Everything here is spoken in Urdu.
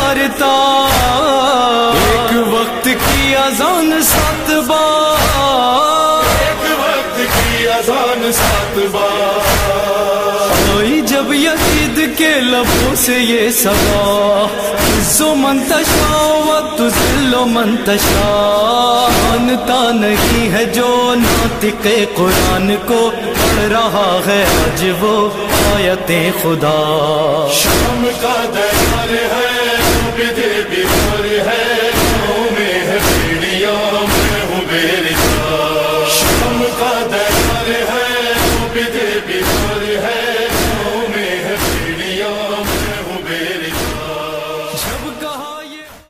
کرتا، ایک وقت کی اذان 7 بار، ایک وقت کی اذان 7 بار، آئی جب یزید کے لبوں سے یہ صدا، عز من تشاء و تذل من تشاء، مانتا نہیں ہے جو ناطق قرآن کو، پڑھ رہا ہے آج وہ آیت خدا. شام کا دیار ہے